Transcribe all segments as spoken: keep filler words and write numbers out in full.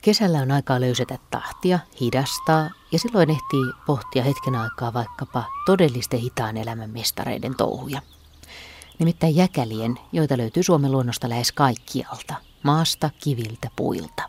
Kesällä on aikaa löysätä tahtia, hidastaa ja silloin ehtii pohtia hetken aikaa vaikkapa todellisten hitaan elämän mestareiden touhuja. Nimittäin jäkälien, joita löytyy Suomen luonnosta lähes kaikkialta, maasta, kiviltä, puilta.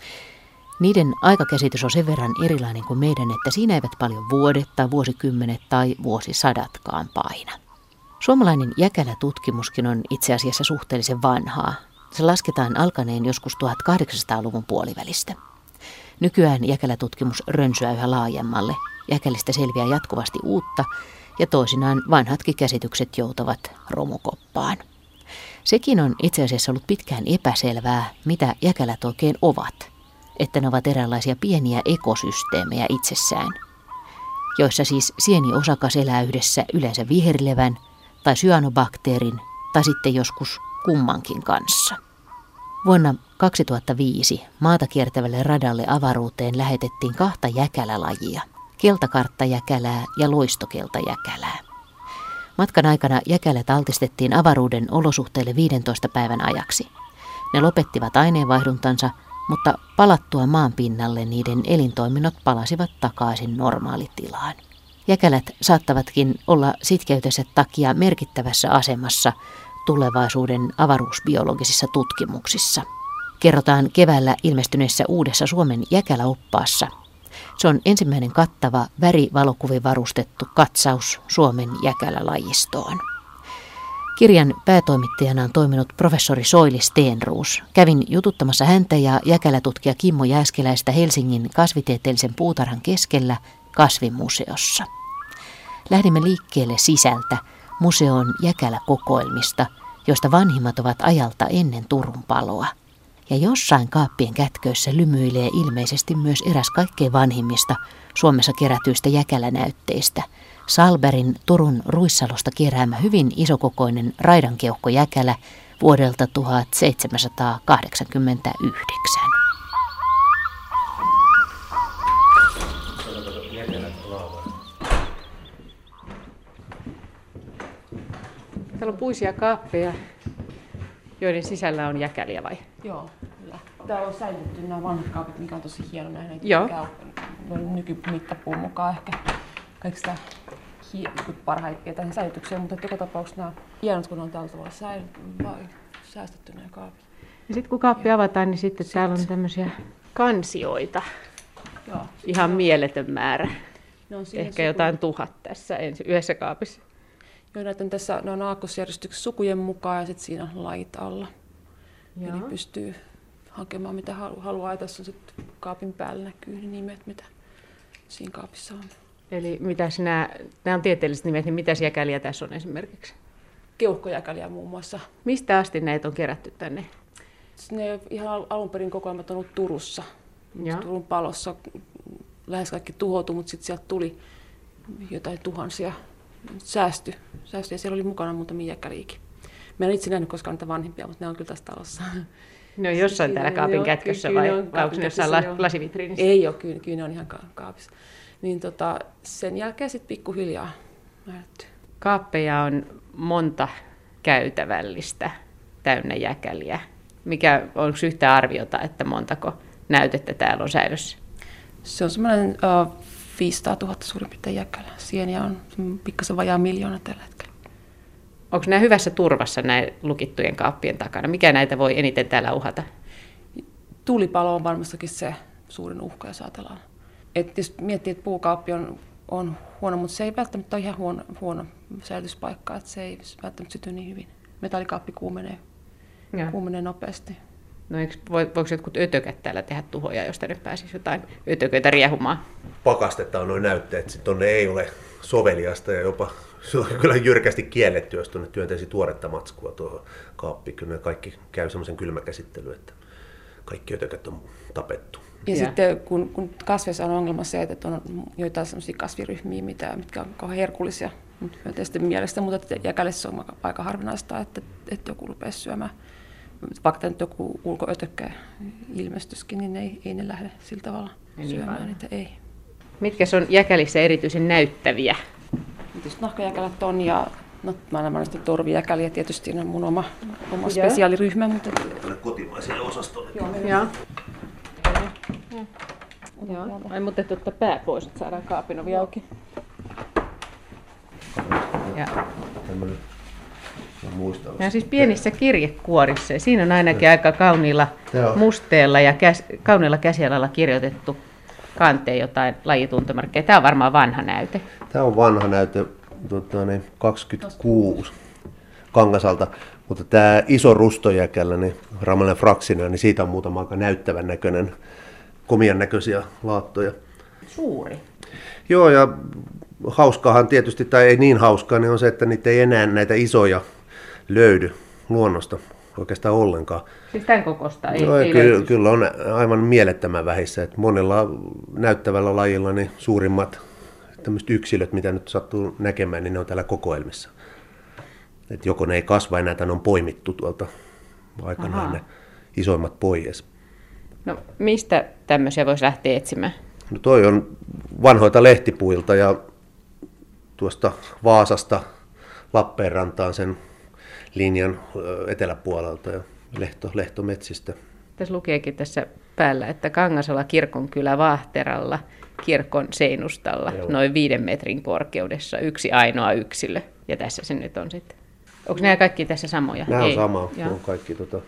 Niiden aikakäsitys on sen verran erilainen kuin meidän, että siinä eivät paljon vuodet tai vuosikymmenet tai vuosisadatkaan paina. Suomalainen jäkälätutkimuskin on itse asiassa suhteellisen vanhaa. Se lasketaan alkaneen joskus tuhatkahdeksansataaluvun puolivälistä. Nykyään jäkälätutkimus rönsyää yhä laajemmalle. Jäkälistä selviää jatkuvasti uutta ja toisinaan vanhatkin käsitykset joutavat romukoppaan. Sekin on itse asiassa ollut pitkään epäselvää, mitä jäkälät oikein ovat. Että ne ovat eräänlaisia pieniä ekosysteemejä itsessään, joissa siis sieniosakas elää yhdessä yleensä viherlevän tai syanobakteerin tai sitten joskus kummankin kanssa. Vuonna kaksituhattaviisi maata kiertävälle radalle avaruuteen lähetettiin kahta jäkälälajia, keltakarttajäkälää ja loistokeltajäkälää. Matkan aikana jäkälät altistettiin avaruuden olosuhteille viidentoista päivän ajaksi. Ne lopettivat aineenvaihduntansa, mutta palattua maan pinnalle niiden elintoiminnot palasivat takaisin normaalitilaan. Jäkälät saattavatkin olla sitkeytensä takia merkittävässä asemassa tulevaisuuden avaruusbiologisissa tutkimuksissa. Kerrotaan keväällä ilmestyneessä uudessa Suomen jäkäläoppaassa. Se on ensimmäinen kattava värivalokuvin varustettu katsaus Suomen jäkälälajistoon. Kirjan päätoimittajana on toiminut professori Soili Stenroos. Kävin jututtamassa häntä ja jäkälätutkija Kimmo Jääskeläistä Helsingin kasvitieteellisen puutarhan keskellä kasvimuseossa. Lähdimme liikkeelle sisältä museon jäkäläkokoelmista, joista vanhimmat ovat ajalta ennen Turun paloa. Ja jossain kaappien kätköissä lymyilee ilmeisesti myös eräs kaikkein vanhimmista Suomessa kerätyistä jäkälänäytteistä. Salberin Turun Ruissalosta keräämä hyvin isokokoinen raidankeuhkojäkälä vuodelta tuhatseitsemänsataakahdeksankymmentäyhdeksän. Täällä on puisia kaappeja, joiden sisällä on jäkäliä vai? Joo, kyllä. Täällä on säilytetty nämä vanhat kaapit, mikä on tosi hieno nähdä. Joo. Nykymittapuun mukaan ehkä kaikista parhaimpia tähän säilytykseen, mutta joka tapauksessa nämä hienot, kun on tällä tavalla säästetty nämä kaapit. Ja sitten kun kaappi avataan, niin sitten täällä on tämmöisiä kansioita. Joo. Ihan mieletön määrä. No, ehkä suku... jotain tuhat tässä ensi, yhdessä kaapissa. Joo, näitä on tässä, ne on aakkosjärjestyksessä sukujen mukaan ja sitten siinä on lajit alla. Joo. Eli pystyy hakemaan mitä haluaa. Ja tässä on sitten kaapin päällä näkyy ne nimet, mitä siinä kaapissa on. Eli mitäs nämä, nämä on tieteelliset nimet, niin mitäs jäkäliä tässä on esimerkiksi? Keuhkojäkäliä muun muassa. Mistä asti näitä on kerätty tänne? Ne ihan alun perin kokoelmat on ollut Turussa. Turun palossa lähes kaikki tuhoutui, mutta sitten sieltä tuli jotain tuhansia. Säästy. Säästy ja siellä oli mukana muutamia jäkäliäkin. Mä en itse nähnyt koskaan niitä vanhimpia, mutta ne on kyllä tässä talossa. Ne on jossain täällä kaapin kätkössä vai onko ne jossain la- lasivitriinissä? Ei ole, kyllä, kyllä ne on ihan kaapissa. Niin tota, sen jälkeen sitten pikkuhiljaa määrätty. Kaappeja on monta käytävällistä täynnä jäkäliä. Mikä, onko yhtä arviota, että montako näytettä täällä on säilössä? Se on semmoinen uh, viisisataatuhatta suurin piirtein jäkälää. Sieniä on pikkasen vajaa miljoona tällä hetkellä. Onko nämä hyvässä turvassa näin lukittujen kaappien takana? Mikä näitä voi eniten täällä uhata? Tulipalo on varmastikin se suurin uhka, jos ajatellaan. Et jos miettii, että puukaappi on, on huono, mutta se ei välttämättä ole ihan huono, huono säilytyspaikka. Että se ei välttämättä syty niin hyvin. Metallikaappi kuumenee, kuumenee nopeasti. No eikö, voiko jotkut ötökät täällä tehdä tuhoja, jos tänne pääsisi jotain ötököitä riehumaan? Pakastetta on noin näytteet, että tuonne ei ole soveliasta ja jopa se on kyllä jyrkästi kielletty, jos tuonne työntäisi tuoretta matskua tuohon kaappiin. Kyllä ne kaikki käy semmoisen kylmäkäsittelyyn, että kaikki ötökät on tapettu. Ja, ja. sitten kun, kun kasveissa on ongelma se, että on joitain sellaisia kasviryhmiä, mitä, mitkä on kauhean herkullisia hyönteisten mielestä, mutta jäkälissä on aika harvinaista, että, että joku rupeaa syömään. Vaikka nyt joku ulkoötökkä ilmestyskin, niin ei, ei ne lähde sillä tavalla ei syömään niin niitä. Ei. Mitkä on jäkälissä erityisen näyttäviä? Tietysti nahkajäkälät on ja no, mä näen näistä torvijäkäliä, tietysti on mun oma, oma spesiaaliryhmä. Mutta kotimaiselle osastolle. Joo. Joo. Ai mutta ottaa pää pois, että saadaan kaapin ovi auki. Ja. Ja siis pienissä kirjekuorissa. Ja siinä on ainakin ja. aika kauniilla Joo. musteella ja käs, kauniilla käsialalla kirjoitettu kanteen jotain lajituntomerkkejä. Tämä on varmaan vanha näyte. Tämä on vanha näyte, tuota, niin kaksikymmentäkuusi Kangasalta. Mutta tämä iso rustojäkällä, niin Ramalan fraksina, niin siitä on muutama aika näyttävän näköinen, komian näköisiä laattoja. Suuri. Joo, ja hauskaahan tietysti, tai ei niin hauskaa, niin on se, että niitä ei enää näitä isoja löydy luonnosta oikeastaan ollenkaan. Siis tämän kokosta ei, no, ei kyllä, löydy? Kyllä on aivan mielettömän vähissä. Että monella näyttävällä lajilla niin suurimmat tämmöiset yksilöt, mitä nyt sattuu näkemään, niin ne on täällä kokoelmissa. Et joko ne ei kasva enää, tai on poimittu tuolta aikanaan Aha. ne isoimmat pois. No mistä tämmöisiä voisi lähteä etsimään? No toi on vanhoilta lehtipuilta ja tuosta Vaasasta Lappeenrantaan sen linjan eteläpuolelta ja lehto, lehtometsistä. Tässä lukeekin tässä päällä, että Kangasala kirkonkylä Vaahteralla kirkon seinustalla Joo. noin viiden metrin korkeudessa yksi ainoa yksilö. Ja tässä se nyt on sitten. Onko nämä kaikki tässä samoja? Nämä Ei. on sama. Ne on kaikki tota...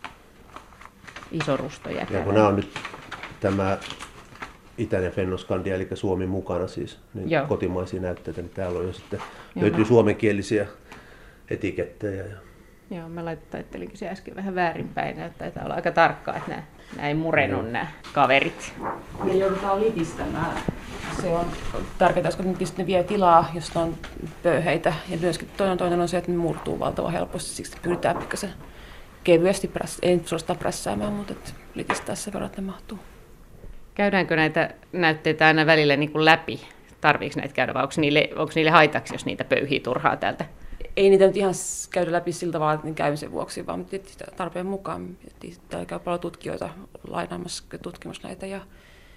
iso rustojäkä. Ja kun nämä on nyt tämä Itäinen Fennoskandia, eli Suomi mukana siis, niin Joo. kotimaisia näytteitä, niin täällä on jo sitten, Joo. löytyy suomenkielisiä etikettejä. Ja... Joo, mä laittelinkin se äsken vähän väärinpäin, että taitaa olla aika tarkkaa, että nämä, nämä ei murennu no. nämä kaverit. Ja joudutaan litistämään. Se on tärkeää, koska ne vie tilaa, jos ne on pöyheitä. Ja myöskin toinen, toinen on se, että ne murtuu valtavan helposti, siksi pyritään pikkasen kevyesti, präs, ei suorastaan prässäämään, mutta että litistää sen verran, että ne mahtuu. Käydäänkö näitä näytteitä aina välillä niin kuin läpi? Tarviiko näitä käydä vai onko niille, onko niille haitaksi, jos niitä pöyhii turhaa täältä? Ei niitä nyt ihan käydä läpi sillä tavalla, että ne käymisen vuoksi, vaan tarpeen mukaan. Täällä käy paljon tutkijoita lainaamassa tutkimassa näitä ja,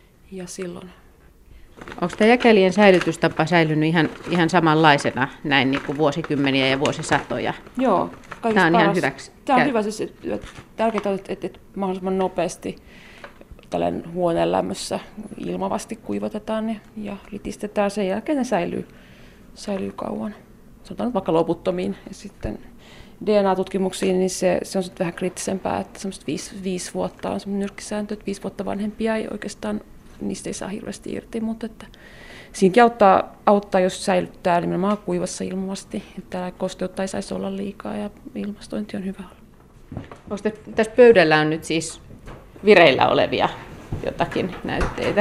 ja silloin. Onko tämä jäkälien säilytystapa säilynyt ihan, ihan samanlaisena näin niin kuin vuosikymmeniä ja vuosisatoja? Joo. Tämä on paras. Ihan hyväksi. Tämä on hyvä. Siis, että tärkeää on, että, että, että mahdollisimman nopeasti tällainen huoneen lämmössä ilmavasti kuivatetaan ne ja litistetään. Sen jälkeen ne säilyy, säilyy kauan. Sanotaan vaikka loputtomiin. Ja sitten D N A-tutkimuksiin niin se, se on sitten vähän kriittisempää, että semmoista viisi, viisi vuotta on semmoinen nyrkkisääntö, että viisi vuotta vanhempia ei oikeastaan, niistä ei saa hirveästi irti, mutta että siinäkin auttaa, auttaa, jos säilyttää nimenomaan kuivassa ilmavasti, että täällä kosteutta ei saisi olla liikaa ja ilmastointi on hyvä olla. Onko te, tässä pöydällä on nyt siis vireillä olevia jotakin näytteitä?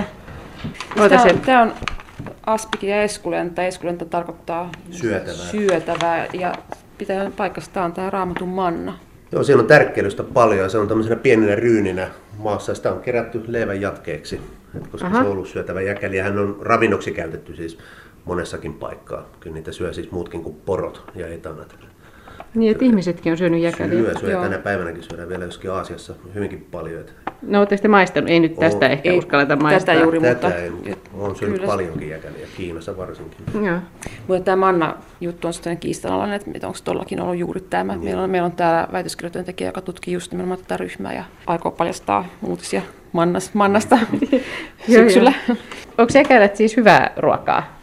Tämä on, tämä on aspikin ja eskulenta. Eskulenta tarkoittaa syötävää, syötävää ja pitää paikastaan tämä Raamatun manna. Joo, siinä on tärkkelystä paljon ja se on tämmöisenä pieninä ryyninä maassa. Sitä on kerätty leivän jatkeeksi, koska Aha. se on ollut syötävä jäkäli ja hän on ravinnoksi käytetty siis monessakin paikkaa. Kyllä niitä syö siis muutkin kuin porot ja etanat. Niin, että ihmisetkin on syönyt jäkäliä. Syö, syö. Tänä päivänäkin syödään vielä joskin Aasiassa hyvinkin paljon. No, oletteko te maistanut? Ei nyt tästä on, ehkä ei, uskalleta maistaa. Tätä juuri, tätä mutta... Ei, on syönyt kyllä paljonkin jäkäliä, Kiinassa varsinkin. Joo. Mutta tämä manna-juttu on sitten kiistanalainen, että onko todellakin ollut juuri tämä. Niin. Meillä on, meillä on täällä väitöskirjoityöntekijä, joka tutkii just nimenomaan tätä ryhmää ja aikoo paljastaa uutisia mannas, mannasta syksyllä. Onko jäkälät siis hyvää ruokaa?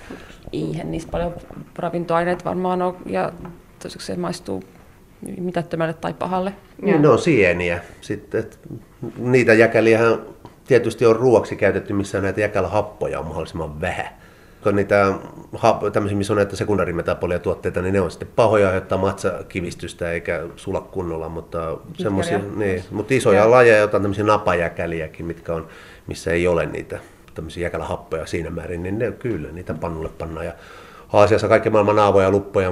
Eihän niissä paljon ravintoaineita varmaan ole. Ja toiseksi se maistuu mitättömälle tai pahalle. Niin, ne on sieniä. Sitten, niitä jäkäliähän tietysti on ruoaksi käytetty, missä näitä jäkälhappoja on mahdollisimman vähän. Kun niitä tämmöisiä, missä on näitä sekundaarimetabolia tuotteita, niin ne on sitten pahoja, aiheuttaa matsakivistystä eikä sula kunnolla, mutta, niin, mutta isoja ja. lajeja, jotain tämmöisiä napajäkäliäkin, mitkä on, missä ei ole niitä tämmöisiä jäkälhappoja siinä määrin, niin ne kyllä niitä pannulle pannaan. Ja Aasiassa kaikki maailman naavoja, luppoja,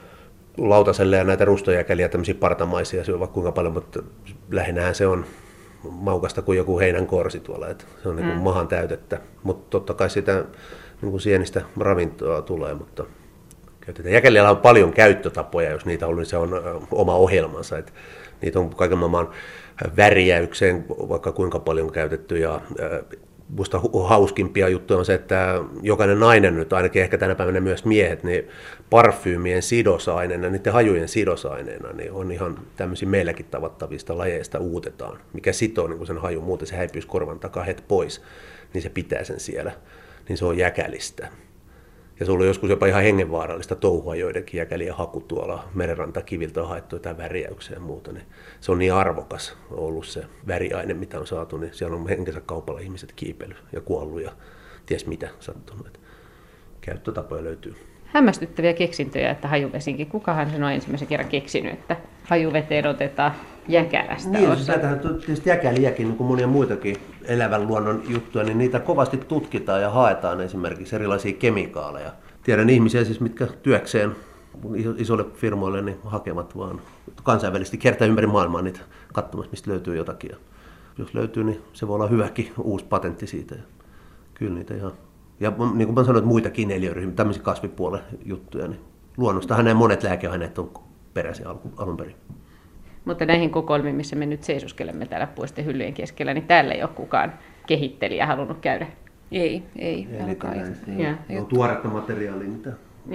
lautaselle ja näitä rustojäkäliä, tämmöisiä partamaisia syö vaikka kuinka paljon, mutta lähinnähän se on maukasta kuin joku heinänkorsi tuolla, että se on mm. niin kuin mahan täytettä, mutta totta kai sitä niin kuin sienistä ravintoa tulee, mutta käytetään. Jäkälillä on paljon käyttötapoja, jos niitä on, niin se on oma ohjelmansa, että niitä on kaiken maailman väriäykseen vaikka kuinka paljon käytetty ja musta hauskimpia juttuja on se, että jokainen nainen nyt, ainakin ehkä tänä päivänä myös miehet, niin parfyymien sidosaineena, niiden hajujen sidosaineena, niin on ihan tämmöisiä meilläkin tavattavista lajeista uutetaan, mikä sitoo niin sen hajun, muuten se häipyisi korvan takaa heti pois, niin se pitää sen siellä, niin se on jäkälistä. Ja se on ollut joskus jopa ihan hengenvaarallista touhua, joidenkin jäkälien haku tuolla merenrantakiviltä on haettu jotain väriäyksiä ja muuta. Niin se on niin arvokas ollut se väriaine, mitä on saatu, niin siellä on henkensä kaupalla ihmiset kiipely ja kuollut ja ties mitä sattunut. Et käyttötapoja löytyy. Hämmästyttäviä keksintöjä, että hajuvesinkin. Kukahan sen on ensimmäisen kerran keksinyt, että hajuveteen otetaan jäkälästä Niin, osa? siis näitähän tietysti jäkäliäkin, niin kuin monia muitakin elävän luonnon juttuja, niin niitä kovasti tutkitaan ja haetaan esimerkiksi erilaisia kemikaaleja. Tiedän ihmisiä siis, mitkä työkseen isoille firmoille niin hakevat vaan kansainvälisesti kiertää ympäri maailmaa niitä katsomassa, mistä löytyy jotakin. Ja jos löytyy, niin se voi olla hyväkin uusi patentti siitä. Ja kyllä niitä ihan... Ja niin kuin mä sanoin, että muitakin eliöryhmiä, tämmöisiä kasvipuolen juttuja, niin luonnostahan nämä monet lääkeaineet on peräisin alun perin. Mutta näihin kokoelmiin, missä me nyt seisoskelemme täällä puisten hyllyjen keskellä, niin täällä ei ole kukaan kehittelijä halunnut käydä. Ei, ei. Eli ei, ei, ei ole tuoretta materiaalia, mitä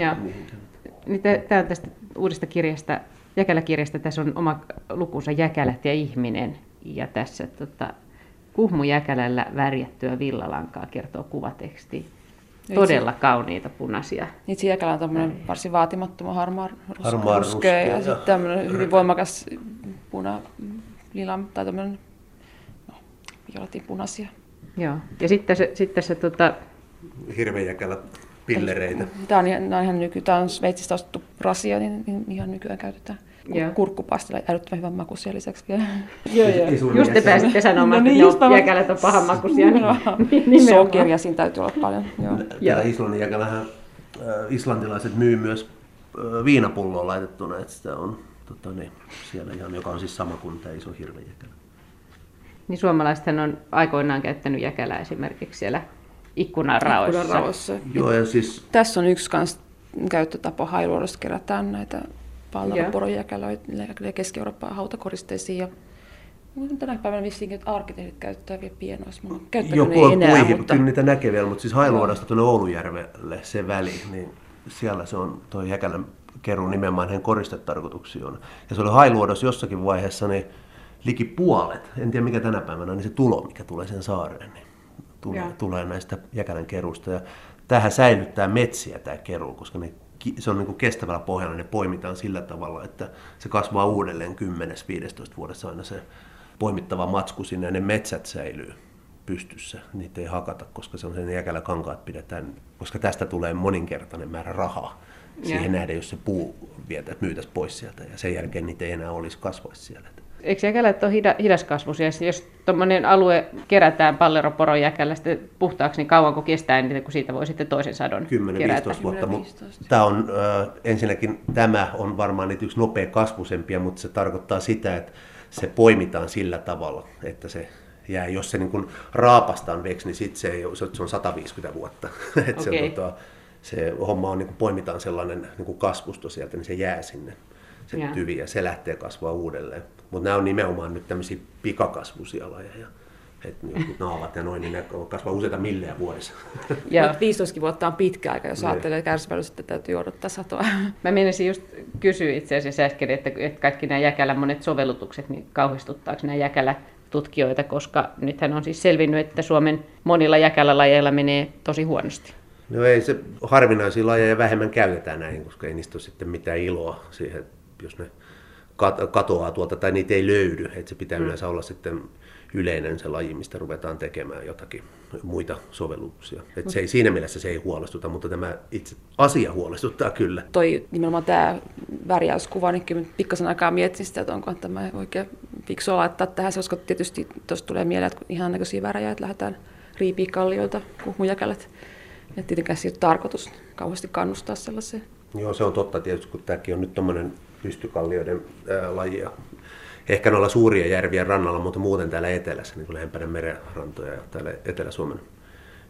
niin tämä on tästä uudesta kirjasta, Jäkäläkirjasta, tässä on oma lukunsa Jäkälät ja ihminen. Ja tässä tota, Kuhmu Jäkälällä värjättyä villalankaa kertoo kuvateksti. Todella kauniita punaisia. Itse jäkälä on tämmöinen varsin vaatimattoman harmaa, harmaa ruskea ja, ja sitten tämmöinen hyvin voimakas puna, lila tai tämmöinen no, violetin punaisia. Joo. Ja sitten se, sit tässä tota... hirvejäkälä pillereitä. Tämä on, ihan, ihan nyky, tämä on Sveitsistä ostettu rasia, niin, niin ihan nykyään käytetään. Kurkkupastilla älyttömän hyvän makuisia lisäksi vielä. Joo, joo. Just te pääsitte sanomaan, no niin, että ne jäkälät on pahan makuisia. Niin sokeria siinä täytyy olla paljon. Täällä Islannin jäkälähän äh, islantilaiset myy myös äh, viinapulloon laitettuna, että sitä on tota, niin, siellä ihan, joka on siis sama kuin tämä iso hirvejäkälä. Niin suomalaisethan on aikoinaan käyttänyt jäkälää esimerkiksi siellä ikkunanraoissa. ikkunanraoissa. Joo, ja siis... Tässä on yksi kans käyttötapa hailuodosta, kerätään näitä palveluporojäkälöitä Keski-Eurooppaan hautakoristeisiin. Ja tänä päivänä vissiinkin, että arkkitehdit käyttää vielä pienoissa. Joo, kuihi, mutta... kyllä niitä näkee vielä, mutta siis Hailuodosta tuonne Oulujärvelle se väli, niin siellä se on tuo jäkälän keruu nimenomaan hänen koristetarkoituksiin on. Ja se oli Hailuodossa jossakin vaiheessa niin liki puolet, en tiedä mikä tänä päivänä, niin se tulo, mikä tulee sen saareen, niin tulee, tulee näistä jäkälän kerusta. Ja tämähän säilyttää metsiä tämä keruu, koska ne se on niin kuin kestävällä pohjalla, ne poimitaan sillä tavalla, että se kasvaa uudelleen kymmenen viisitoista vuodessa aina se poimittava matsku sinne ja ne metsät säilyy pystyssä. Niitä ei hakata, koska se on sen jäkäläkankaat pidetään, koska tästä tulee moninkertainen määrä rahaa siihen nähden, jos se puu vietä, myytäisi pois sieltä ja sen jälkeen niitä ei enää olisi kasvaisi siellä. Eikö jäkälät ole hidaskasvuisia? Jos tuommoinen alue kerätään palleroporon jäkälästä puhtaaksi, niin kauanko kestää niitä, kun siitä voi sitten toisen sadon kymmenen viisitoista vuotta. Tämä on, äh, ensinnäkin tämä on varmaan niitä yksi nopea kasvusempia, mutta se tarkoittaa sitä, että se poimitaan sillä tavalla, että se jää, jos se niin kuin raapastaan veksi, niin sitten se, se on sata viisikymmentä vuotta. Okay. se, on, tota, se homma on, niin kuin poimitaan sellainen niin kuin kasvusto sieltä, niin se jää sinne. Se yeah. tyvi ja se lähtee kasvaa uudelleen. Mutta nämä on nimenomaan nyt tämmöisiä pikakasvuisia lajeja. Että jotkut naavat ja noin, niin ne kasvaa useita millejä vuodessa. Ja viisitoista vuotta on pitkä aika, jos ajattelee kärsivällisyyttä, että täytyy odottaa satoa. Mä menisin just kysyä itse asiassa äsken, että, että kaikki nämä jäkälän monet sovellutukset, niin kauhistuttaako nämä jäkälätutkijoita, koska nythän on siis selvinnyt, että Suomen monilla jäkälälajeilla menee tosi huonosti. No ei se harvinaisia lajeja vähemmän käytetään näihin, koska ei niistä ole sitten mitään iloa siihen, jos ne katoaa tuolta tai niitä ei löydy. Että se pitää mm. yleensä olla sitten yleinen se laji, mistä ruvetaan tekemään jotakin muita sovelluksia. Että se ei, siinä mielessä se ei huolestuta, mutta tämä itse asia huolestuttaa kyllä. Toi nimenomaan tämä värjäyskuva, niin kyllä pikkasen aikaa mietin sitä, että onko tämä oikein fiksua laittaa tähän, koska tietysti tuossa tulee mieleen, että ihan näköisiä värejä, että lähdetään riipiä kallioilta, kuhmujäkälät. Että tietenkään se ei ole tarkoitus kauheasti kannustaa sellaiseen. Joo, se on totta tietysti, kun tämäkin on nyt tämmöinen pystykallioiden ää, laji. Ehkä noilla suuria järvien rannalla, mutta muuten täällä etelässä, niin kuin lähempänä merenrantoja ja täällä Etelä-Suomen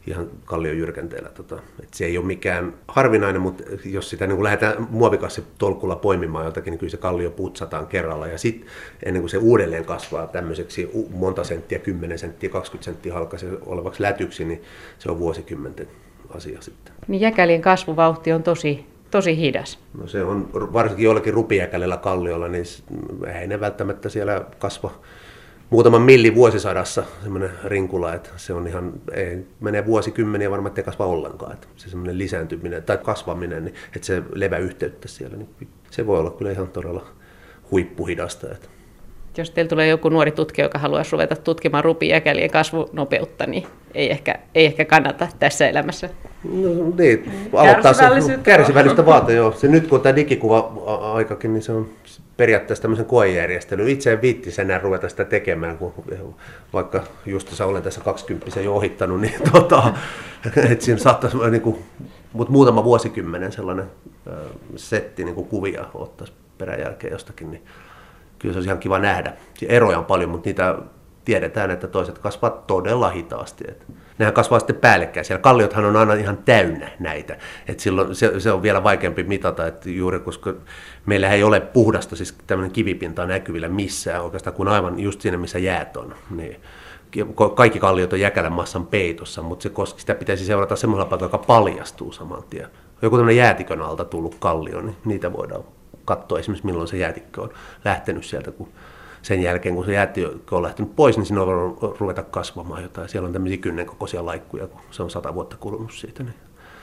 ihan kalliojyrkänteellä. Tota. Et se ei ole mikään harvinainen, mutta jos sitä niin lähdetään muovikassitolkulla poimimaan jotakin, niin kyllä se kallio putsataan kerralla. Ja sitten ennen kuin se uudelleen kasvaa tämmöiseksi monta senttiä, kymmenen senttiä, kaksikymmentä senttiä halkaisen olevaksi lätyksi, niin se on vuosikymmenten asia sitten. Niin jäkälien kasvuvauhti on tosi, tosi hidas. No se on varsinkin jollakin rupijäkälillä kalliolla, niin ei ne välttämättä siellä kasva muutaman millin vuosisadassa semmoinen rinkula, että se on ihan, ei, menee vuosikymmeniä varmaan, ettei kasva ollenkaan. Että se semmoinen lisääntyminen tai kasvaminen, niin, että se leväyhteyttä siellä, niin se voi olla kyllä ihan todella huippuhidasta. Että. Jos teillä tulee joku nuori tutkija, joka haluaisi ruveta tutkimaan rupijäkälien kasvunopeutta, niin ei ehkä, ei ehkä kannata tässä elämässä. No niin, aloittaa se kärsivällisyyttä vaate, joo. Se nyt kun on tämä digikuva-aikakin, niin se on periaatteessa tämmöisen koejärjestelyn. Itse en viittisi enää ruveta sitä tekemään, kun vaikka just olen tässä kaksikymppisen jo ohittanut, niin tota, että siinä saattaisi, niin kuin, mutta muutama vuosikymmenen sellainen äh, setti niin kuin kuvia ottaisi peräjälkeen jostakin, niin kyllä se olisi ihan kiva nähdä. Eroja on paljon, mutta niitä tiedetään, että toiset kasvavat todella hitaasti. Että nehän kasvaa sitten päällekkäin. Siellä kalliothan on aina ihan täynnä näitä. Että silloin se, se on vielä vaikeampi mitata, että juuri koska meillä ei ole puhdasta, siis tämmöinen kivipinta näkyvillä missään oikeastaan, kuin aivan just siinä, missä jäät on. Niin kaikki kalliot on jäkälän massan peitossa, mutta se, koska sitä pitäisi seurata semmoisella paikalla, joka paljastuu saman tien. Joku tämmöinen jäätikön alta tullut kallio, niin niitä voidaan katsoa esimerkiksi, milloin se jäätikkö on lähtenyt sieltä, kun sen jälkeen, kun se jäätikkö on lähtenyt pois, niin siinä on voinut ruveta kasvamaan jotain. Siellä on tämmöisiä kynnenkokoisia laikkuja, kun se on sata vuotta kulunut siitä. Niin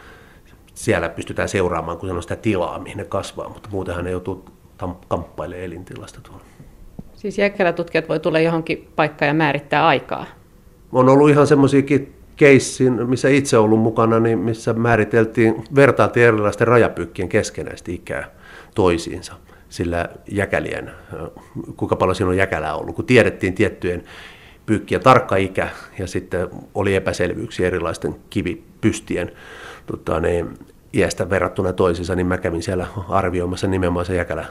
siellä pystytään seuraamaan, kun se on sitä tilaa, mihin ne kasvaa, mutta muutenhan ne joutuu kamppailemaan elintilasta tuolla. Siis jäkälätutkijat voi tulla johonkin paikkaan ja määrittää aikaa? On ollut ihan semmoisiakin keissin, missä itse ollut mukana, niin missä määriteltiin, vertailtiin erilaisten rajapyykkien keskenäistä ikää toisiinsa, sillä jäkälien, kuinka paljon siinä on jäkälää ollut, kun tiedettiin tiettyjen pyykkien tarkka ikä ja sitten oli epäselvyyksiä erilaisten kivipystien tota, ne, iästä verrattuna toisiinsa, niin mä kävin siellä arvioimassa nimenomaan se jäkälä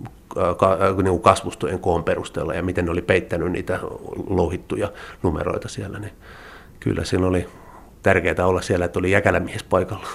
kasvustojen koon perusteella ja miten ne oli peittänyt niitä louhittuja numeroita siellä, niin kyllä siinä oli tärkeää olla siellä, että oli jäkälämies paikalla.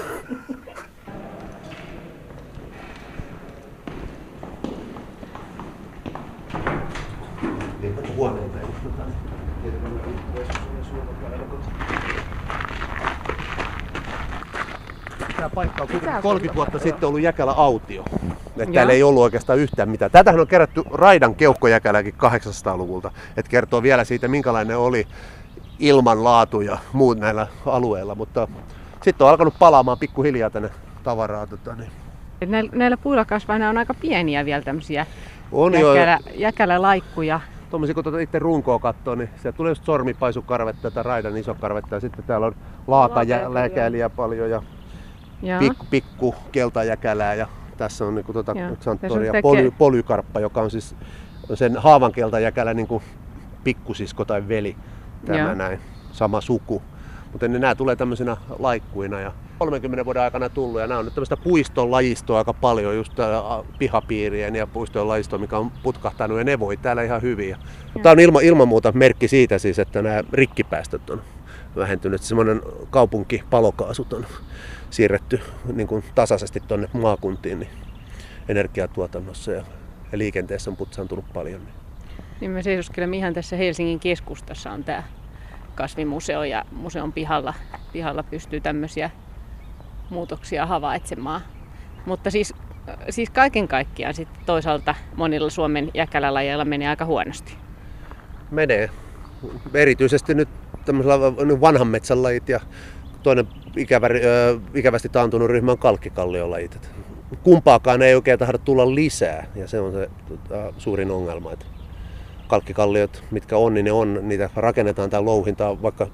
Tämä paikka on kolmekymmentä vuotta sitten ollut jäkälä autio. Että täällä ei ollut oikeastaan yhtään mitään. Tätähän on kerätty raidan keuhkojäkälääkin kahdeksansataaluvulta. Että kertoo vielä siitä, minkälainen oli ilmanlaatu ja muut näillä alueilla. Mutta sitten on alkanut palaamaan pikkuhiljaa tänne tavaraa. Tota, niin. Et näillä, näillä puilla kasvaa, nämä on aika pieniä vielä tämmöisiä on jäkälä, jäkälälaikkuja. Tuommoisia, kun tuota itse runkoa katsoo, niin sieltä tulee just sormipaisukarvetta tai raidan isokarvetta. Ja sitten täällä on laakajäkäliä paljon ja pikku, pikku keltajäkälää. Ja tässä on niin tuota Xanthoria poly, polykarppa, joka on siis on sen haavankeltajäkälä niin kuin pikkusisko tai veli. Tämä Joo. näin, sama suku. Mutta nämä tulee tämmöisenä laikkuina ja kolmenkymmenen vuoden aikana tullut ja nämä on nyt tämmöistä puiston lajistoa aika paljon, just pihapiirien ja puiston lajistoa, mikä on putkahtanut ja ne voi täällä ihan hyvin. Ja tämä on ilma, ilman muuta merkki siitä siis, että nämä rikkipäästöt on vähentynyt. Semmoinen kaupunkipalokaasut on siirretty niin kuin tasaisesti tuonne maakuntiin niin energiatuotannossa ja, ja liikenteessä on putsaantunut paljon. Niin. Niin me seisoskelemme ihan tässä Helsingin keskustassa on tämä kasvimuseo ja museon pihalla, pihalla pystyy tämmöisiä muutoksia havaitsemaan. Mutta siis, siis kaiken kaikkiaan sitten toisaalta monilla Suomen jäkälälajeilla menee aika huonosti. Menee. Erityisesti nyt tämmöisellä vanhan metsän lajit ja toinen ikävä, ikävästi taantunut ryhmä on kalkkikalliolajit. Kumpaakaan ei oikein tahdo tulla lisää ja se on se tota, suurin ongelma. Että kalkkikalliot, mitkä on, niin ne on, niitä rakennetaan tai louhintaa, vaikka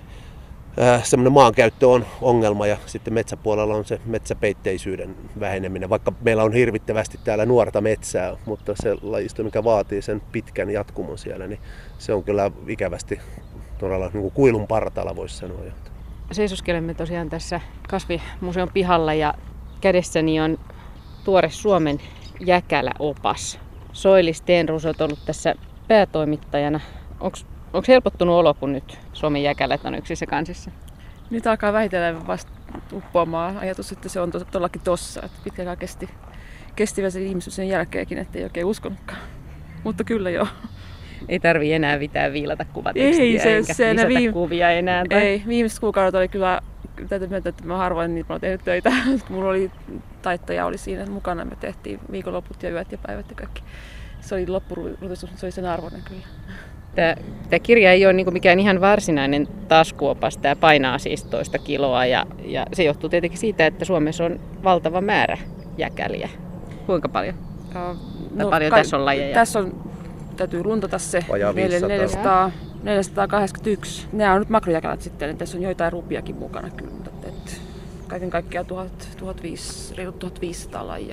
äh, semmoinen maankäyttö on ongelma ja sitten metsäpuolella on se metsäpeitteisyyden väheneminen, vaikka meillä on hirvittävästi täällä nuorta metsää, mutta se lajisto, mikä vaatii sen pitkän jatkumon siellä, niin se on kyllä ikävästi todella niin kuin kuilun partaalla voisi sanoa. Seisoskelemme tosiaan tässä kasvimuseon pihalla ja kädessäni on tuore Suomen jäkäläopas. Soili Stenros on ollut tässä päätoimittajana. Onko helpottunut olo, kun nyt Suomen jäkälät on yksissä kansissa? Nyt alkaa vähitellen vasta uppoamaan ajatus, että se on todellakin tossa. Että pitkään kesti, kesti vielä sen ihmisen sen jälkeenkin, ettei oikein uskonutkaan. Mutta kyllä joo. Ei tarvii enää mitään viilata kuvatekstiä, ei, se, eikä se lisätä viime... kuvia enää. Tai... Ei, viimeiset kuukaudet oli kyllä, täytyy myöntää, että mä harvoin niitä olen tehnyt töitä. Mulla oli taittaja oli siinä mukana, me tehtiin viikonloput ja yöt ja päivät ja kaikki. Se oli loppuruutus, mutta se oli sen arvoinen kyllä. Tämä, tämä kirja ei ole niin kuin mikään ihan varsinainen taskuopas. Tämä painaa siis toista kiloa ja, ja se johtuu tietenkin siitä, että Suomessa on valtava määrä jäkäliä. Kuinka paljon? Uh, no, paljon kai, tässä on lajeja? Tässä on, täytyy runtata se neljäsataa, neljäsataakahdeksankymmentäyksi. Nämä on nyt makrojäkälät sitten, tässä on joitain rupiakin mukana kyllä. Että kaiken kaikkiaan tuhatviisisataa, reilut tuhatviisisataa lajia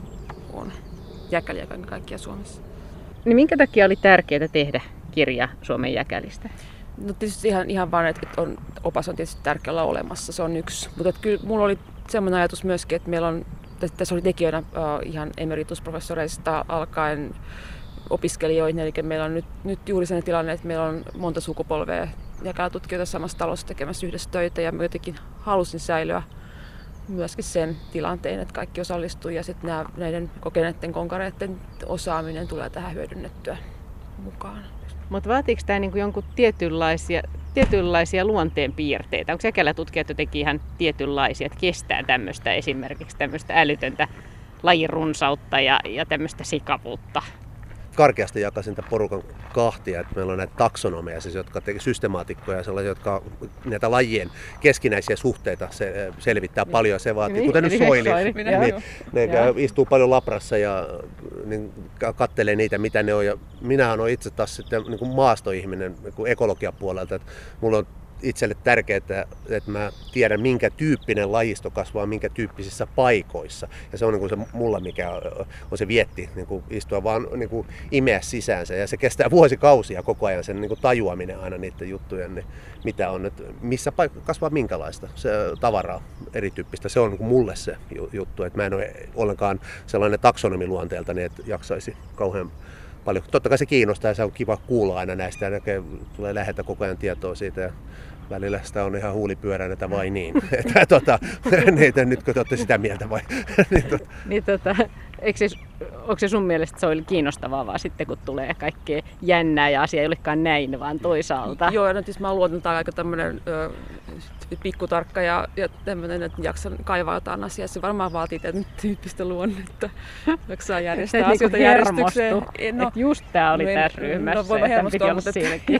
on jäkäliä kaiken kaikkiaan Suomessa. Niin minkä takia oli tärkeää tehdä kirja Suomen jäkälistä? No tietysti ihan, ihan vaan, että on, opas on tietysti tärkeä olla olemassa, se on yksi. Mutta kyllä mulla oli semmoinen ajatus myöskin, että meillä on, tässä oli tekijöinä uh, ihan emeritusprofessoreista alkaen opiskelijoihin, eli meillä on nyt, nyt juuri sellainen tilanne, että meillä on monta sukupolvea jäkälätutkijoita samassa talossa tekemässä yhdessä töitä, ja mä jotenkin halusin säilyä myöskin sen tilanteen, että kaikki osallistuu ja sitten näiden kokeneiden konkareiden osaaminen tulee tähän hyödynnettyä mukaan. Mutta vaatiiko tämä niinku jonkun tietynlaisia, tietynlaisia luonteenpiirteitä? Onko jäkälätutkijat jotenkin ihan tietynlaisia, että kestää tämmöistä esimerkiksi tämmöistä älytöntä lajirunsautta ja, ja tämmöistä sikavuutta? Karkeasti jakaisin tämän porukan kahtia, että meillä on näitä taksonomeja, siis jotka tekevät systemaatikkoja, sellaisia, jotka näitä lajien keskinäisiä suhteita se, selvittää niin. Paljon. Se vaatii, niin, kuten nyt soili, niin, ne ja. istuu paljon labrassa ja niin, kattelee niitä, mitä ne on. Ja minähän olen itse taas sitten niin kuin maastoihminen niin kuin ekologian puolelta, että mulla on itselle tärkeää, että, että mä tiedän, minkä tyyppinen lajisto kasvaa minkä tyyppisissä paikoissa. Ja se on niin kuin se mulla, mikä on se vietti, niin kuin istua vaan niin kuin imeä sisäänsä. Ja se kestää vuosikausia koko ajan sen niin kuin tajuaminen aina niiden juttujen, niin mitä on, että missä paikka kasvaa minkälaista se tavaraa erityyppistä. Se on niin kuin mulle se juttu, että mä en ole ollenkaan sellainen taksonomiluonteelta, niin että jaksaisi kauhean paljon. Totta kai se kiinnostaa ja se on kiva kuulla aina näistä ja näkee, tulee lähetä koko ajan tietoa siitä. Ja välillä sitä on ihan huulipyöränä, että vai niin. että, tota, niitä, nytkö te olette sitä mieltä vai? niin, tota. niin, tota, eikö se, onko se sun mielestä se oli kiinnostavaa vaan sitten, kun tulee kaikkea jännää ja asia ei olekaan näin, vaan toisaalta? Joo, no, siis mä luotan aika tämmöinen ö, pikkutarkka ja, ja tämmöinen, että jaksan kaivaa jotain asiaa. Se varmaan vaatii tämän tyyppistä luonnetta. Jaksaa järjestää asioita järjestykseen. No, että just tää oli no, tässä ryhmässä. No, voi hermostua, mutta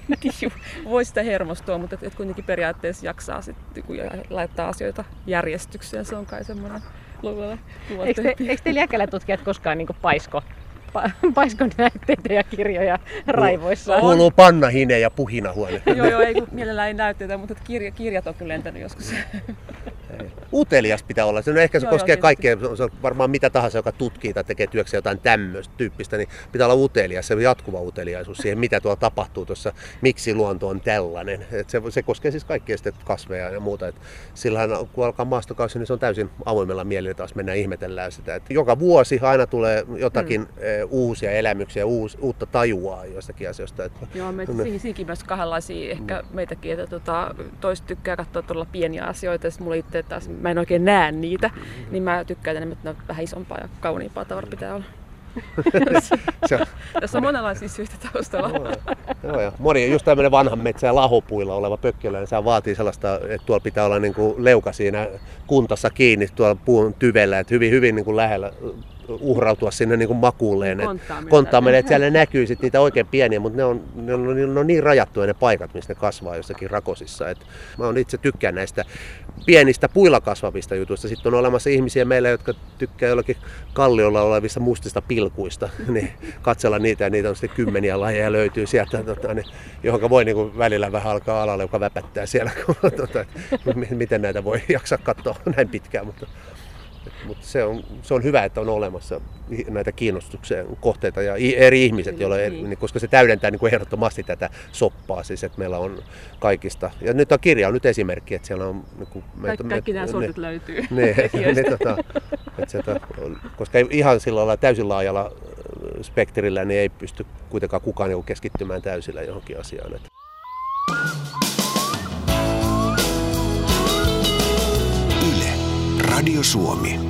voi sitä hermostua, mutta et, et kuitenkin periaatteessa jaksaa sitten, kun laittaa asioita järjestykseen. Se on kai semmoinen luonne. Eikö, te, eikö teillä jäkälätutkijat koskaan niin paisko? Paiskon näytteitä ja kirjoja raivoissaan? Kuuluu pannahine ja puhinahuone. joo, joo, ei mielellään ei näytteitä, mutta kirja, kirjat on kyllä lentänyt joskus. Utelias pitää olla. Se, no ehkä se joo, koskee joo, kaikkea, se on varmaan mitä tahansa, joka tutkii tai tekee työkseen jotain tämmöistä tyyppistä, niin pitää olla utelias, se jatkuva uteliaisuus siihen, mitä tuolla tapahtuu tuossa, miksi luonto on tällainen. Et se, se koskee siis kaikkia sitten kasveja ja muuta. Et sillähän kun alkaa maastokausi, niin se on täysin avoimella mielellä taas mennään ihmetellään sitä. Et joka vuosi aina tulee jotakin hmm. uusia elämyksiä, uus, uutta tajua jostakin asioista. Et, joo, meitä no, siinäkin myös kahdenlaisia ehkä no. meitäkin, että tota, toiset tykkää katsoa todella pieniä asioita ja mulla itse taas mä en oikein näe niitä, niin mä tykkään enemmän, että ne on vähän isompaa ja kauniimpaa tavara pitää olla. Tässä on monenlaisia syitä taustalla. Joo, joo, ja moni just tämmöinen vanhan metsä- ja lahopuilla oleva pökkelö, niin se vaatii sellaista, että tuolla pitää olla niin kuin leuka siinä kuntassa kiinni tuolla puun tyvellä, että hyvin, hyvin niin kuin lähellä uhrautua sinne niin kuin makuulleen. Konttaaminen, että siellä näkyy sit niitä oikein pieniä, mutta ne on, ne on, ne on niin rajattuja ne paikat, missä ne kasvaa jossakin rakosissa. Et mä on itse tykkään näistä pienistä puilla kasvavista jutuista. Sitten on olemassa ihmisiä meillä, jotka tykkää jollakin kalliolla olevista mustista pilkuista, niin katsella niitä ja niitä on sitten kymmeniä lajeja löytyy sieltä, tota, niin, johonka voi niin kuin välillä vähän alkaa alalle, joka väpättää siellä, tota, miten näitä voi jaksaa katsoa näin pitkään. Mutta Mutta se on, se on hyvä, että on olemassa näitä kiinnostuksen kohteita ja eri ihmiset, joilla, niin. koska se täydentää niin kuin ehdottomasti tätä soppaa, siis että meillä on kaikista. Ja nyt on kirja on nyt esimerkki, että siellä on... Niin kuin, Kaikki, me, kaikki nämä sortit ne, löytyy. Ne, ne, tota, että se, koska ihan sillä lailla täysin laajalla spektrillä niin ei pysty kuitenkaan kukaan niin keskittymään täysillä johonkin asiaan. Että. Radio Suomi.